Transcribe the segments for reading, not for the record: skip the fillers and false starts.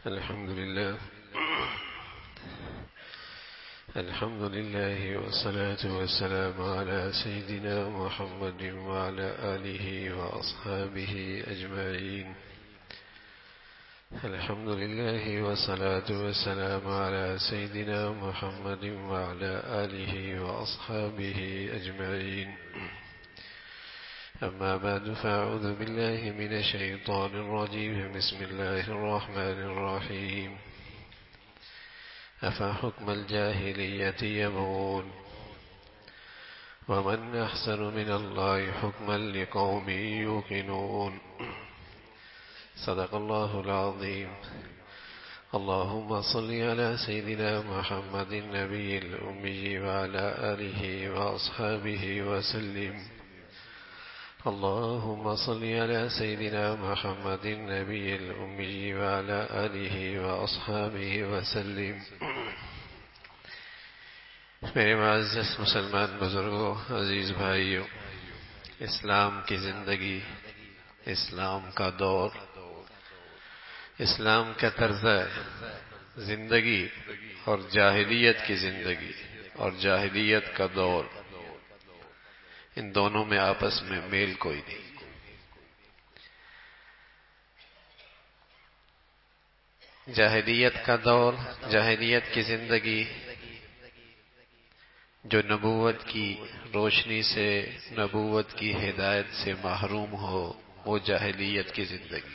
الحمد لله والصلاة والسلام على سيدنا محمد وعلى آله وأصحابه أجمعين. الحمد لله والصلاة والسلام على سيدنا محمد وعلى آله وأصحابه أجمعين. أما بعد، فأعوذ بالله من الشيطان الرجيم. بسم الله الرحمن الرحيم. أفحكم الجاهلية يبغون ومن أحسن من الله حكما لقوم يوقنون. صدق الله العظيم. اللهم صل على سيدنا محمد النبي الأمي وعلى آله وأصحابه وسلم. اللهم صل على سيدنا محمد النبي الأمي وعلى آله وأصحابه وسلم. میرے معزز مسلمان بزرگوں، عزیز بھائیوں، اسلام کی زندگی، اسلام کا دور، اسلام کا طرز زندگی اور جاہلیت کی زندگی اور جاہلیت کا دور، ان دونوں میں آپس میں میل کوئی نہیں۔ جاہلیت کا دور، جاہلیت کی زندگی جو نبوت کی روشنی سے، نبوت کی ہدایت سے محروم ہو، وہ جاہلیت کی زندگی،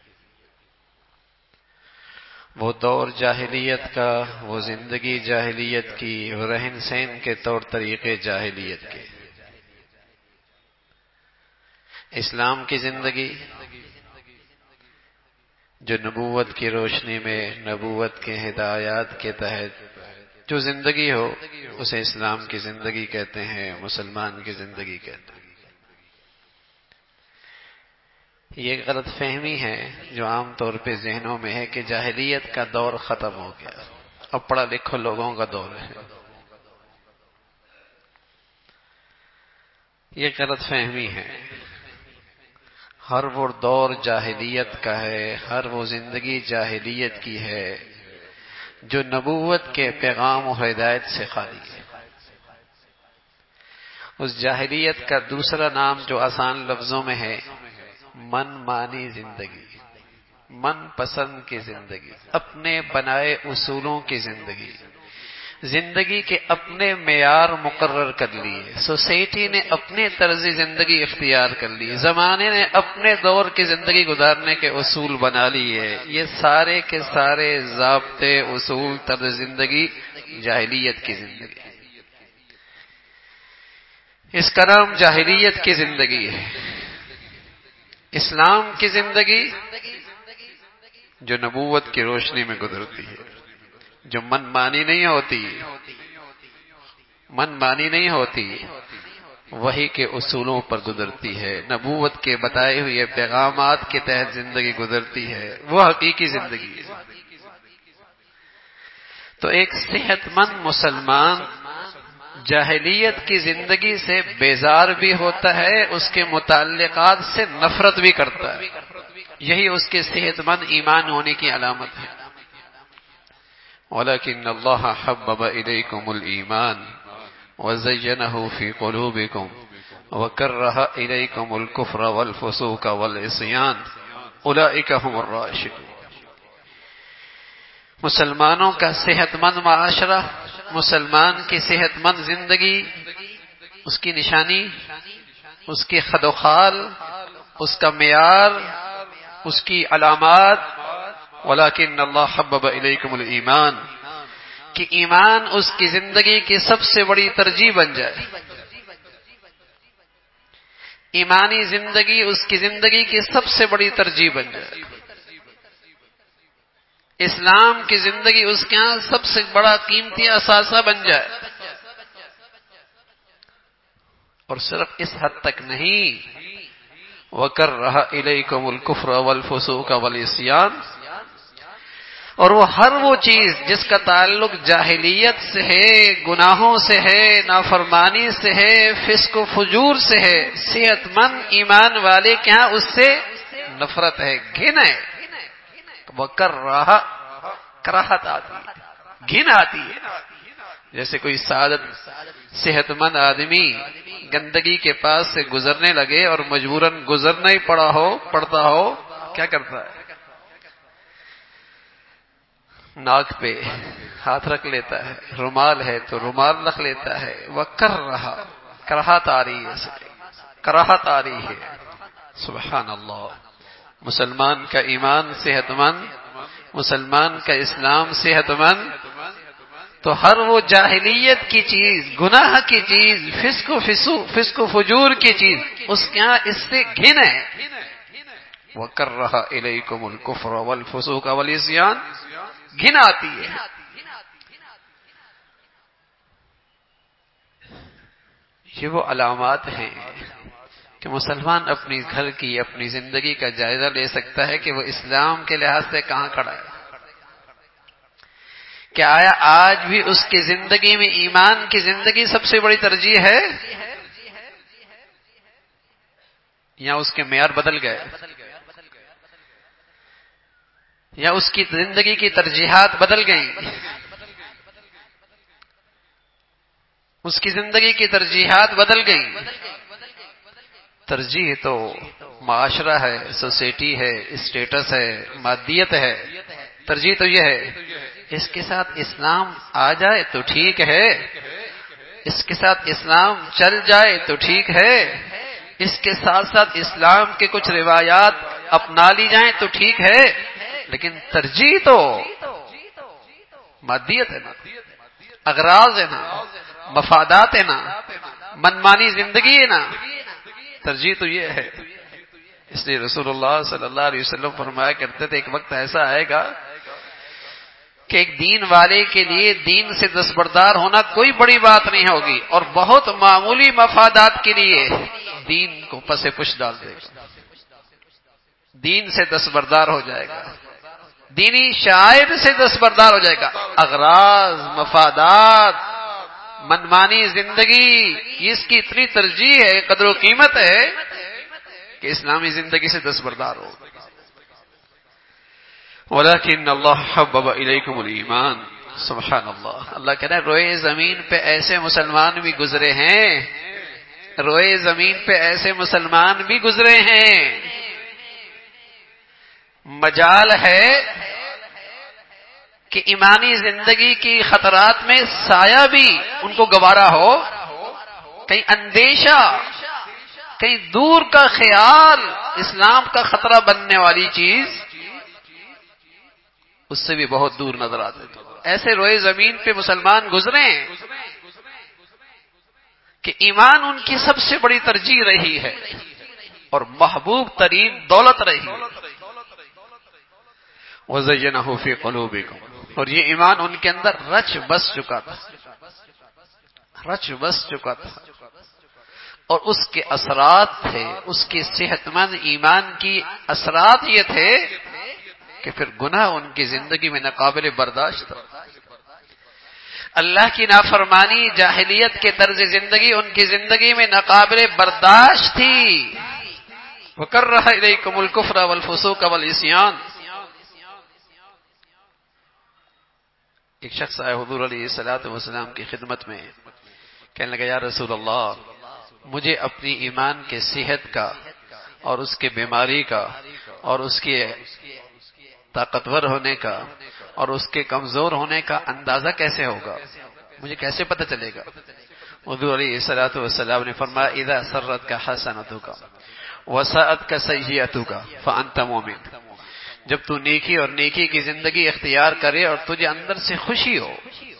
وہ دور جاہلیت کا، وہ زندگی جاہلیت کی، وہ رہن سہن کے طور طریقے جاہلیت کے۔ اسلام کی زندگی جو نبوت کی روشنی میں، نبوت کے ہدایات کے تحت جو زندگی ہو، اسے اسلام کی زندگی کہتے ہیں، مسلمان کی زندگی کہتے ہیں۔ یہ غلط فہمی ہے جو عام طور پہ ذہنوں میں ہے کہ جاہلیت کا دور ختم ہو گیا، اب پڑھا لکھو لوگوں کا دور ہے۔ یہ غلط فہمی ہے۔ ہر وہ دور جاہلیت کا ہے، ہر وہ زندگی جاہلیت کی ہے جو نبوت کے پیغام و ہدایت سے خالی ہے۔ اس جاہلیت کا دوسرا نام جو آسان لفظوں میں ہے، من مانی زندگی، من پسند کی زندگی، اپنے بنائے اصولوں کی زندگی، زندگی کے اپنے معیار مقرر کر لیے، سوسائٹی نے اپنے طرز زندگی اختیار کر لی، زمانے نے اپنے دور کی زندگی گزارنے کے اصول بنا لیے۔ یہ سارے کے سارے ضابطے، اصول، طرز زندگی جاہلیت کی زندگی، اس کا نام جاہلیت کی زندگی ہے۔ اسلام کی زندگی جو نبوت کی روشنی میں گزرتی ہے، جو من مانی نہیں ہوتی، من مانی نہیں ہوتی، وحی کے اصولوں پر گزرتی ہے، نبوت کے بتائے ہوئے پیغامات کے تحت زندگی گزرتی ہے، وہ حقیقی زندگی ہے۔ تو ایک صحت مند مسلمان جاہلیت کی زندگی سے بیزار بھی ہوتا ہے، اس کے متعلقات سے نفرت بھی کرتا ہے، یہی اس کے صحت مند ایمان ہونے کی علامت ہے۔ وَلَكِنَّ اللَّهَ حَبَّبَ إِلَيْكُمُ الْإِيمَانَ وَزَيَّنَهُ فِي قُلُوبِكُمْ وَكَرَّهَ إِلَيْكُمُ الْكُفْرَ وَالْفُسُوقَ وَالْعِصْيَانَ أُولَئِكَ هُمُ الرَّاشِدُونَ۔ مسلمانوں کا صحت مند معاشرہ، مسلمان کی صحت مند زندگی، اس کی نشانی، اس کی خد و خال، اس کا معیار، اس کی علامات، وَلَكِنَّ اللَّهَ حَبَّبَ إِلَيْكُمُ الْإِيمَانَ، کہ ایمان اس کی زندگی کی سب سے بڑی ترجیح بن جائے، ایمانی زندگی اس کی زندگی کی سب سے بڑی ترجیح بن جائے، اسلام کی زندگی اس کے ہاں سب سے بڑا قیمتی اثاثہ بن جائے۔ اور صرف اس حد تک نہیں، وَكَرَّهَ إِلَيْكُمُ الْكُفْرَ وَالْفُسُوقَ وَالْعِصْيَانَ، اور وہ ہر وہ چیز جس کا تعلق جاہلیت سے ہے، گناہوں سے ہے، نافرمانی سے ہے، فسق و فجور سے ہے، صحت مند ایمان والے کے ہاں اس سے نفرت ہے، گھن ہے۔ وکرہ کراہت آتی ہے، گھن آتی ہے. جیسے کوئی سعادت صحت مند آدمی گندگی کے پاس سے گزرنے لگے اور مجبوراً گزرنا ہی پڑتا ہو، کیا کرتا ہے؟ ناک پہ ہاتھ رکھ لیتا ہے، رومال ہے تو رومال رکھ لیتا ہے. وکرہ کراہت آ رہی ہے، کراہت آ رہی ہے. سبحان اللہ. مسلمان کا ایمان صحت مند، مسلمان کا اسلام صحت مند، تو ہر وہ جاہلیت کی چیز، گناہ کی چیز، فسق و فجور کی چیز اس کے یہاں اس سے گھن ہے. وَكَرَّهَ إِلَيْكُمُ الْكُفْرَ وَالْفُسُوقَ وَالْعِصْيَانَ، گھن آتی ہے. یہ وہ علامات ہیں کہ مسلمان اپنی گھر کی، اپنی زندگی کا جائزہ لے سکتا ہے کہ وہ اسلام کے لحاظ سے کہاں کھڑا ہے. کہ آیا آج بھی اس کی زندگی میں ایمان کی زندگی سب سے بڑی ترجیح ہے، یا اس کے معیار بدل گئے، یا اس کی زندگی کی ترجیحات بدل گئیں؟ اس کی زندگی کی ترجیحات بدل گئیں. ترجیح تو معاشرہ ہے، سوسائٹی ہے، اسٹیٹس ہے، مادیت ہے. ترجیح تو یہ ہے اس کے ساتھ اسلام آ جائے تو ٹھیک ہے، اس کے ساتھ اسلام چل جائے تو ٹھیک ہے، اس کے ساتھ ساتھ اسلام کے کچھ روایات اپنا لی جائیں تو ٹھیک ہے. لیکن ترجیح تو مادیت ہے نا، اغراض ہے نا، مفادات ہے نا، منمانی زندگی ہے نا. ترجیح تو یہ ہے. اس لیے رسول اللہ صلی اللہ علیہ وسلم فرمایا کرتے تھے ایک وقت ایسا آئے گا کہ ایک دین والے کے لیے دین سے دستبردار ہونا کوئی بڑی بات نہیں ہوگی، اور بہت معمولی مفادات کے لیے دین کو پس پش ڈال دے گا، دین سے دستبردار ہو جائے گا، دینی شاعر سے دستبردار ہو جائے گا. اغراض، مفادات، منمانی زندگی، اس کی اتنی ترجیح ہے، قدر و قیمت ہے کہ اسلامی زندگی سے دستبردار ہو. وَلَكِنَّ اللَّهَ حَبَّبَ إِلَيْكُمُ الْإِيمَانَ. سبحان اللہ. اللہ کہہ رہے ہیں روئے زمین پہ ایسے مسلمان بھی گزرے ہیں، روئے زمین پہ ایسے مسلمان بھی گزرے ہیں. مجال ہے کہ ایمانی زندگی کی خطرات میں سایہ بھی ان کو گوارا ہو، کہیں اندیشہ، کہیں دور کا خیال، اسلام کا خطرہ بننے والی چیز اس سے بھی بہت دور نظر آتے تھے. ایسے روئے زمین پہ مسلمان گزرے کہ ایمان ان کی سب سے بڑی ترجیح رہی ہے اور محبوب ترین دولت رہی ہے. وَزَيَّنَهُ فِي قُلُوبِكُمْ، اور یہ ایمان ان کے اندر رچ بس چکا تھا، رچ بس چکا تھا. اور اس کے اثرات تھے، اس کے صحت مند ایمان کی اثرات یہ تھے کہ پھر گناہ ان کی زندگی میں ناقابل برداشت تھا. اللہ کی نافرمانی، جاہلیت کے طرز زندگی ان کی زندگی میں ناقابل برداشت تھی. وَكَرَّهَ إِلَيْكُمُ الْكُفْرَ وَالْفُسُوقَ وَالْعِصْيَانَ. ایک شخص آئے حضور علیہ الصلوۃ والسلام کی خدمت میں، کہنے لگا یا رسول اللہ، مجھے اپنی ایمان کے صحت کا اور اس کے بیماری کا اور اس کے طاقتور ہونے کا اور اس کے کمزور ہونے کا اندازہ کیسے ہوگا، مجھے کیسے پتہ چلے گا؟ حضور علیہ الصلوۃ والسلام نے فرمایا اذا سرتک حسنتک وساءتک سیئتک فانت مؤمن. جب تو نیکی اور نیکی کی زندگی اختیار کرے اور تجھے اندر سے خوشی ہو،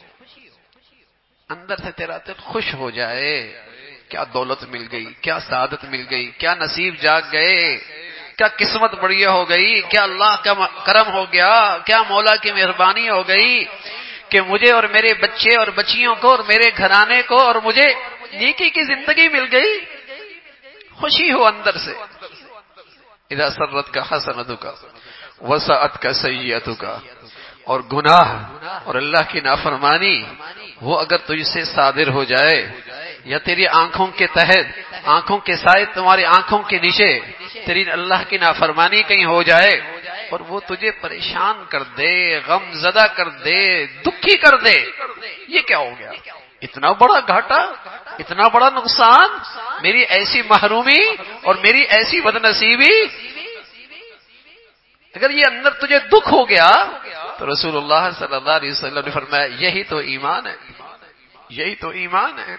اندر سے تیرا دل خوش ہو جائے، کیا دولت مل گئی، کیا سعادت مل گئی، کیا نصیب جاگ گئے، کیا قسمت بڑھیا ہو گئی، کیا اللہ کا کرم ہو گیا، کیا مولا کی مہربانی ہو گئی کہ مجھے اور میرے بچے اور بچیوں کو اور میرے گھرانے کو اور مجھے نیکی کی زندگی مل گئی، خوشی ہو اندر سے. اذا سرتک حسنتک وساءتک سیئتک. اور گناہ اور اللہ کی نافرمانی وہ اگر تجھ سے صادر ہو جائے یا تیری آنکھوں کے تحت، آنکھوں کے سائے تمہاری آنکھوں کے نیچے تیری اللہ کی نافرمانی کہیں ہو جائے اور وہ تجھے پریشان کر دے، غم زدہ کر دے، دکھی کر دے، یہ کیا ہو گیا؟ اتنا بڑا گھاٹا، اتنا بڑا نقصان، میری ایسی محرومی اور میری ایسی بدنصیبی، اگر یہ اندر تجھے دکھ ہو گیا تو رسول اللہ صلی اللہ علیہ وسلم نے فرمایا یہی تو ایمان ہے، یہی تو ایمان ہے،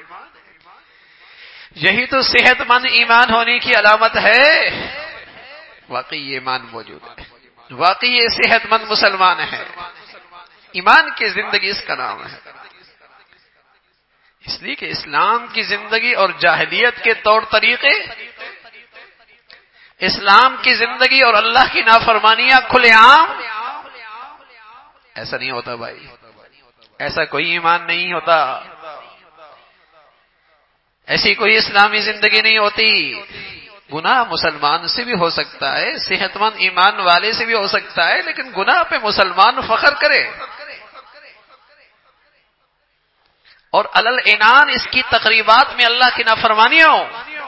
یہی تو صحت مند ایمان ہونے کی علامت ہے۔ واقعی یہ ایمان موجود ہے، واقعی یہ صحت مند مسلمان ہے، ایمان کی زندگی اس کا نام ہے۔ اس لیے کہ اسلام کی زندگی اور جاہلیت کے طور طریقے، اسلام کی زندگی اور اللہ کی نافرمانیاں کھلے عام، ایسا نہیں ہوتا بھائی، ایسا کوئی ایمان نہیں ہوتا، ایسی کوئی اسلامی زندگی نہیں ہوتی۔ گناہ مسلمان سے بھی ہو سکتا ہے، صحت مند ایمان والے سے بھی ہو سکتا ہے، لیکن گناہ پہ مسلمان فخر کرے اور علل عنان اس کی تقریبات میں اللہ کی نافرمانیاں ہوں،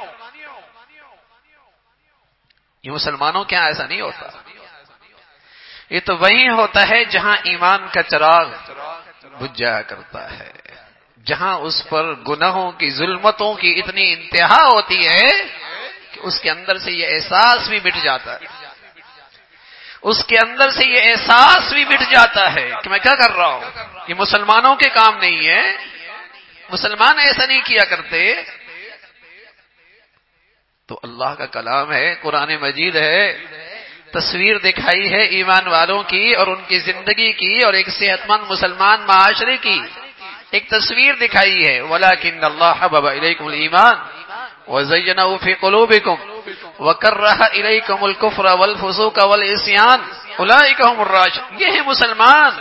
یہ مسلمانوں کے یہاں ایسا نہیں ہوتا۔ یہ تو وہیں ہوتا ہے جہاں ایمان کا چراغ بجھ جایا کرتا ہے، جہاں اس پر گناہوں کی ظلمتوں کی اتنی انتہا ہوتی ہے کہ اس کے اندر سے یہ احساس بھی مٹ جاتا ہے، اس کے اندر سے یہ احساس بھی مٹ جاتا ہے کہ میں کیا کر رہا ہوں، یہ مسلمانوں کے کام نہیں ہے، مسلمان ایسا نہیں کیا کرتے۔ تو اللہ کا کلام ہے، قرآن مجید ہے، تصویر دکھائی ہے ایمان والوں کی اور ان کی زندگی کی اور ایک صحت مند مسلمان معاشرے کی ایک تصویر دکھائی ہے۔ وَلَكِنَّ اللَّهَ حَبَّبَ إِلَيْكُمُ الْإِيمَانَ وَزَيَّنَهُ فِي قُلُوبِكُمْ وَكَرَّهَ إِلَيْكُمُ الْكُفْرَ وَالْفُسُوقَ وَالْعِصْيَانَ أُولَئِكَ هُمُ الرَّاشِدُونَ، یہ ہے مسلمان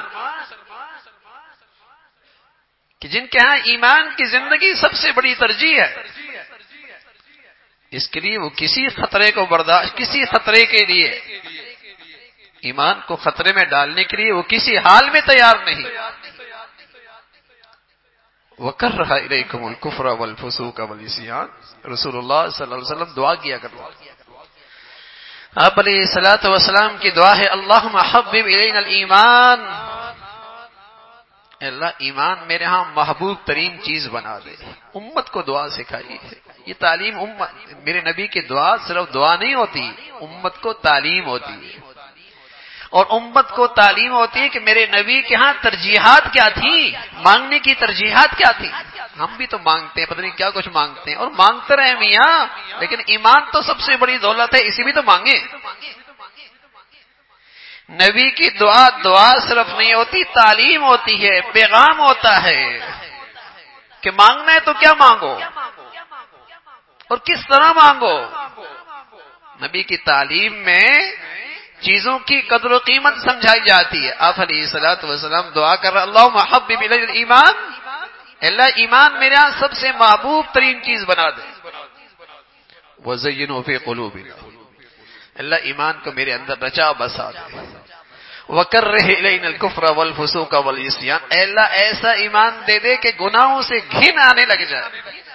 کہ جن کے ہاں ایمان کی زندگی سب سے بڑی ترجیح ہے، اس کے لیے وہ کسی خطرے کو برداشت، کسی خطرے کے لیے، ایمان کو خطرے میں ڈالنے کے لیے وہ کسی حال میں تیار نہیں۔ وَكَرَّهَ إِلَيْكُمُ الْكُفْرَ وَالْفُسُوقَ وَالْعِصْيَانَ، رسول اللہ صلی اللہ علیہ وسلم دعا کیا کرتے ہیں، آپ علیہ الصلوۃ والسلام کی دعا ہے اللہم حبب الینا الایمان، اللہ ایمان میرے ہاں محبوب ترین چیز بنا دے۔ امت کو دعا سکھائی ہے، یہ تعلیم امت، میرے نبی کی دعا صرف دعا نہیں ہوتی، امت کو تعلیم ہوتی ہے، اور امت کو تعلیم ہوتی ہے کہ میرے نبی کے ہاں ترجیحات کیا تھی، مانگنے کی ترجیحات کیا تھی۔ ہم بھی تو مانگتے ہیں، پتہ نہیں کیا کچھ مانگتے ہیں، اور مانگتے رہے میاں، لیکن ایمان تو سب سے بڑی دولت ہے، اسی بھی تو مانگیں۔ نبی کی دعا دعا صرف نہیں ہوتی، تعلیم ہوتی ہے، پیغام ہوتا ہے کہ مانگنا ہے تو کیا مانگو اور کس طرح مانگو۔ نبی کی تعلیم میں چیزوں کی قدر و قیمت سمجھائی جاتی ہے۔ آپ علیہ الصلوۃ والسلام دعا کر رہے اللہم حبب الینا الایمان، اللہ ایمان میرے ہاں سب سے محبوب ترین چیز بنا دے۔ وَزَيِّنْهُ فِي قُلُوبِنَا، اللہ ایمان کو میرے اندر رچا بسا دے۔ وَكَرِّهْ إِلَيْنَا الْكُفْرَ وَالْفُسُوقَ وَالْعِصْيَانَ، اے اللہ ایسا ایمان دے دے کہ گناہوں سے گھن آنے لگ جائے،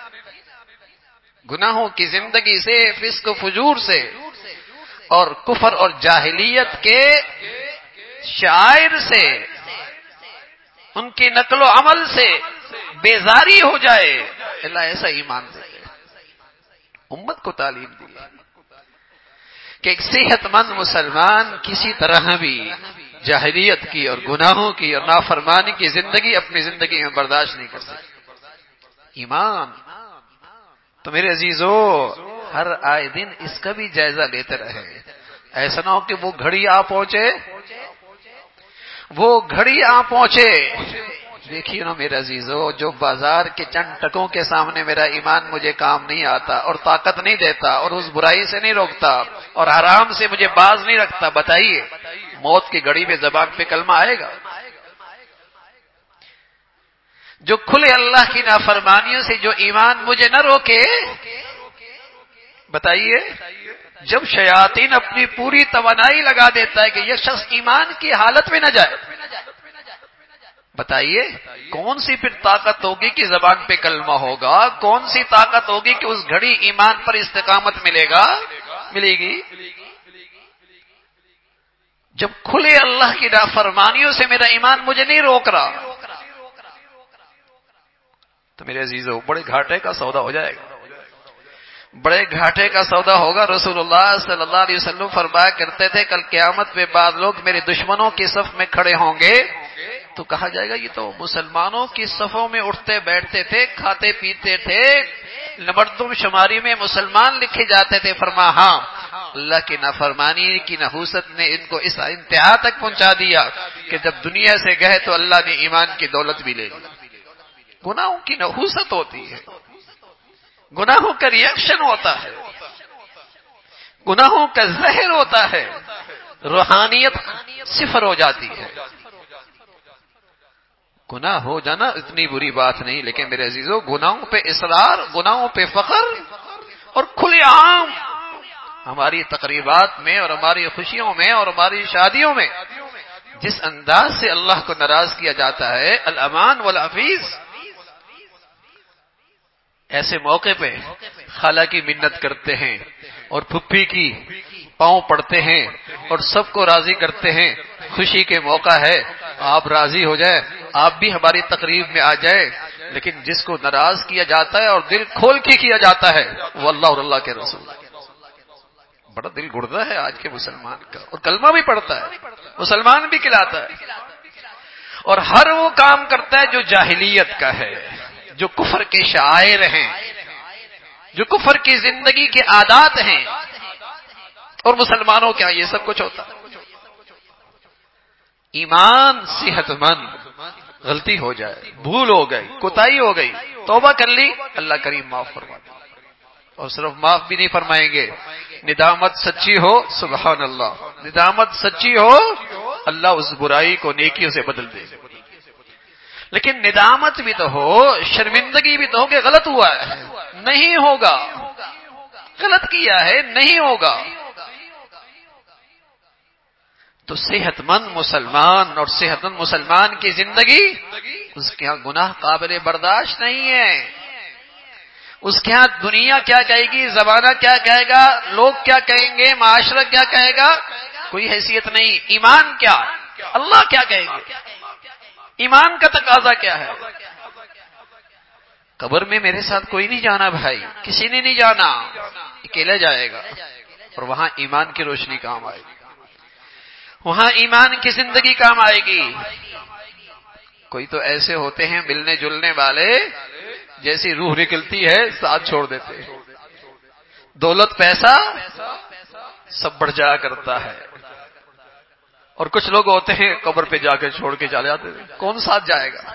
گناہوں کی زندگی سے، فسق و فجور سے اور کفر اور جاہلیت کے شعائر سے، ان کی نقل و عمل سے بیزاری ہو جائے، اللہ ایسا ایمان دے دے۔ امت کو تعلیم دی کہ ایک صحت مند مسلمان کسی طرح بھی جاہلیت کی اور گناہوں کی اور نافرمانی کی زندگی اپنی زندگی میں برداشت نہیں کر سکتا۔ ایمان تو میرے عزیزو ہر آئے دن اس کا بھی جائزہ لیتے رہے، ایسا نہ ہو کہ وہ گھڑی آ پہنچے، وہ گھڑی آ پہنچے۔ دیکھیے نا میرے عزیزو، جو بازار کے چند ٹکوں کے سامنے میرا ایمان مجھے کام نہیں آتا اور طاقت نہیں دیتا اور اس برائی سے نہیں روکتا اور حرام سے مجھے باز نہیں رکھتا، بتائیے موت کی گھڑی میں زبان پہ کلمہ آئے گا؟ جو کھلے اللہ کی نافرمانیوں سے جو ایمان مجھے نہ روکے، بتائیے جب شیاطین اپنی پوری توانائی لگا دیتا ہے کہ یہ شخص ایمان کی حالت میں نہ جائے، بتائیے کون سی پھر طاقت ہوگی کہ زبان پہ کلمہ ہوگا، کون سی طاقت ہوگی کہ اس گھڑی ایمان پر استقامت ملے گی؟ جب کھلے اللہ کی نافرمانیوں سے میرا ایمان مجھے نہیں روک رہا تو میرے عزیزو بڑے گھاٹے کا سودا ہو جائے گا، بڑے گھاٹے کا سودا ہوگا۔ رسول اللہ صلی اللہ علیہ وسلم فرمایا کرتے تھے کل قیامت میں بعض لوگ میرے دشمنوں کی صف میں کھڑے ہوں گے تو کہا جائے گا یہ تو مسلمانوں کی صفوں میں اٹھتے بیٹھتے تھے، کھاتے پیتے تھے، مردم شماری میں مسلمان لکھے جاتے تھے۔ فرمایا ہاں، اللہ کی نافرمانی کی نحوست نے ان کو اس انتہا تک پہنچا دیا کہ جب دنیا سے گئے تو اللہ نے ایمان کی دولت بھی لے لی۔ گناہوں کی نحوست ہوتی ہے، گناہوں کا ریئیکشن ہوتا ہے، گناہوں کا زہر ہوتا ہے، روحانیت صفر ہو جاتی ہے۔ گناہ ہو جانا اتنی بری بات نہیں، لیکن میرے عزیزو گناہوں پہ اصرار، گناہوں پہ فخر اور کھلے عام ہماری تقریبات میں اور ہماری خوشیوں میں اور ہماری شادیوں میں جس انداز سے اللہ کو ناراض کیا جاتا ہے، الامان والعفیظ، ایسے موقع پہ خالہ کی منت کرتے ہیں اور پھپھی کی پاؤں پڑتے ہیں اور سب کو راضی کرتے ہیں، خوشی کے موقع ہے، آپ راضی ہو جائیں، آپ بھی ہماری تقریب میں آ جائیں، لیکن جس کو ناراض کیا جاتا ہے اور دل کھول کے کیا جاتا ہے وہ اللہ اور اللہ کے رسول۔ بڑا دل گڑتا ہے آج کے مسلمان کا، اور کلمہ بھی پڑھتا ہے، مسلمان بھی کھلاتا ہے، اور ہر وہ کام کرتا ہے جو جاہلیت کا ہے، جو کفر کے شعائر ہیں، جو کفر کی زندگی کے عادات ہیں، اور مسلمانوں کیا یہ سب کچھ ہوتا ہے؟ ایمان صحت مند، غلطی ہو جائے، بھول ہو گئی، کوتاہی ہو گئی، توبہ کر لی، اللہ کریم معاف فرما دے، اور صرف معاف بھی نہیں فرمائیں گے، ندامت سچی ہو، سبحان اللہ، ندامت سچی ہو، اللہ اس برائی کو نیکیوں سے بدل دے۔ لیکن ندامت بھی تو ہو، شرمندگی بھی تو ہو کہ غلط ہوا ہے، نہیں ہوگا، غلط کیا ہے، نہیں ہوگا۔ تو صحت مند مسلمان اور صحت مند مسلمان کی زندگی، اس کے ہاں گناہ قابل برداشت نہیں ہے، اس کے ہاں دنیا کیا کہے گی، زمانہ کیا کہے گا، لوگ کیا کہیں گے، معاشرہ کیا کہے گا، کوئی حیثیت نہیں۔ ایمان کیا، اللہ کیا کہیں گے، ایمان کا تقاضا کیا ہے؟ قبر میں میرے ساتھ کوئی نہیں جانا بھائی، کسی نے نہیں جانا، اکیلا جائے گا، اور وہاں ایمان کی روشنی کام آئے گی، وہاں ایمان کی زندگی کام آئے گی۔ کوئی تو ایسے ہوتے ہیں ملنے جلنے والے، جیسی روح نکلتی ہے ساتھ چھوڑ دیتے، دولت پیسہ سب بڑھ جایا کرتا ہے، اور کچھ لوگ ہوتے ہیں قبر پہ جا کے چھوڑ کے چلے جاتے ہیں، کون ساتھ جائے گا؟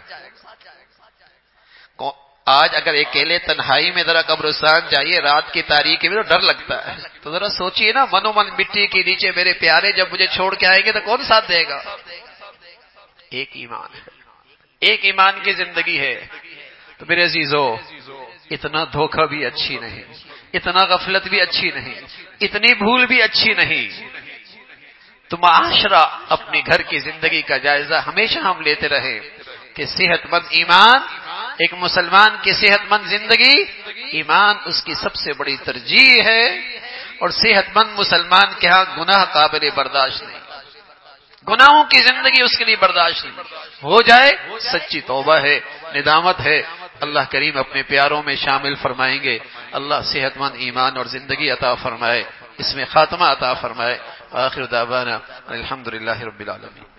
آج اگر اکیلے تنہائی میں ذرا قبرستان جائیے رات کی تاریکی میں تو ڈر لگتا ہے، تو ذرا سوچئے نا، من و من مٹی کے نیچے میرے پیارے جب مجھے چھوڑ کے آئیں گے تو کون ساتھ دے گا؟ ایک ایمان ہے، ایک ایمان کی زندگی ہے۔ تو میرے عزیزو اتنا دھوکہ بھی اچھی نہیں، اتنا غفلت بھی اچھی نہیں، اتنی بھول بھی اچھی نہیں۔ تو معاشرہ اپنی گھر کی زندگی کا جائزہ ہمیشہ ہم لیتے رہے کہ صحت مند ایمان، ایک مسلمان کی صحت مند زندگی، ایمان اس کی سب سے بڑی ترجیح ہے، اور صحت مند مسلمان کے ہاں گناہ قابل برداشت نہیں، گناہوں کی زندگی اس کے لیے برداشت نہیں، ہو جائے سچی توبہ ہے، ندامت ہے، اللہ کریم اپنے پیاروں میں شامل فرمائیں گے۔ اللہ صحت مند ایمان اور زندگی عطا فرمائے، اس میں خاتمہ عطا فرمائے۔ آخر دعوانا الحمدللہ رب العالمین۔